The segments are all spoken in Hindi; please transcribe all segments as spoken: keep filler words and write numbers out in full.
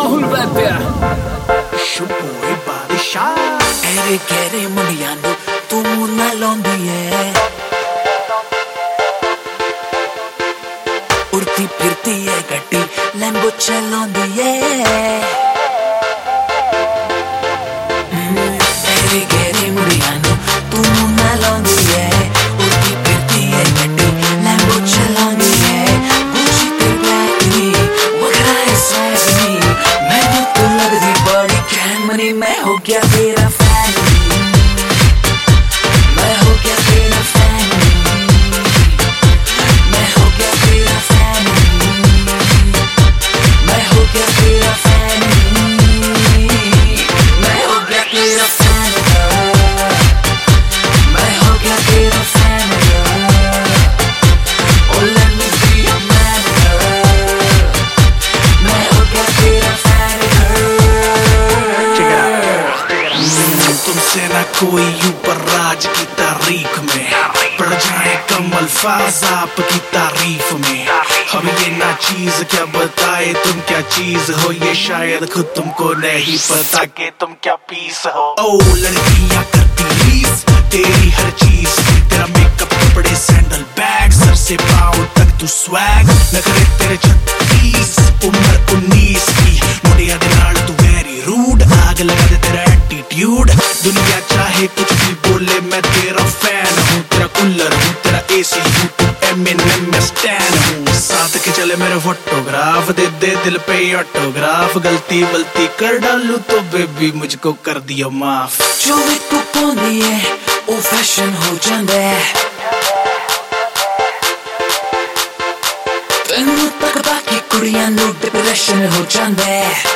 राहुल वैद्य शुभोए बादशाह एरे केरे मुंडियां नु तू ना लौंदी है उड़ती फिरती है गड्डी लैम्बो चलांदी है एरे केरे मुंडियां नु तू ना लौंदी है उड़ती फिरती है गड्डी लैम्बो चलांदी है गुची ते ब्लैक नी वगैरह है स्वैग नी मैं तो लगदी बड़ी कैन मनी मैं हो गया तेरा फैन मैं हो गया तेरा फैन मैं हो गया तेरा फैन मैं हो गया तेरा फैन मैं हो गया तेरा फैन मैं हो गया तेरा fan Oh let me be your man मैं हो गया तेरा फैन तुमसे ना कोई ऊपर राज की तारीख में पड़ जाए कम अल्फाज आपकी तारीफ में हम ये ना चीज क्या बताए तुम क्या चीज हो ये शायद खुद तुमको नहीं पता कि तुम क्या पीस हो ओ लड़कियां करती रीस तेरी हर चीज तेरा मेकअप कपड़े सैंडल बैग सर से पाँव तक तू स्वैग न करे तेरे छत्तीस उम्र उन्नीस की मुंडिया दे नाल तू वेरी रूड आग लगा दे तेरा एटीट्यूड दुनिया चाहे कुछ भी बोले मैं तेरा फैन हूँ तेरा कूलर हूँ तेरा एसी हूँ तू एमिनेम मैं स्टैन हूँ साथ के चले मेरे फोटोग्राफ दे दे दिल पे ऑटोग्राफ गलती वलती कर डालू तो बेबी मुझको कर दियो माफ जो भी तू पाउंदी है ओ फैशन हो जांदा है तैनू तक बाकी कुड़ियां नू डिप्रेशन हो जांदा है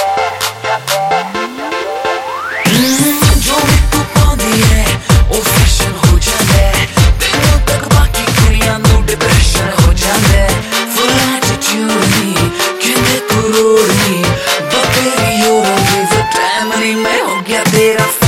जो भी तू पाउंदी है ओ फैशन हो जांदा है तैनू तक बाकी कुड़ियां नू डिप्रेशन हो जांदा है फुल एटीट्यूड नी कहंदे तू रोड नी but baby you don't give a damn नहीं मैं हो गया तेरा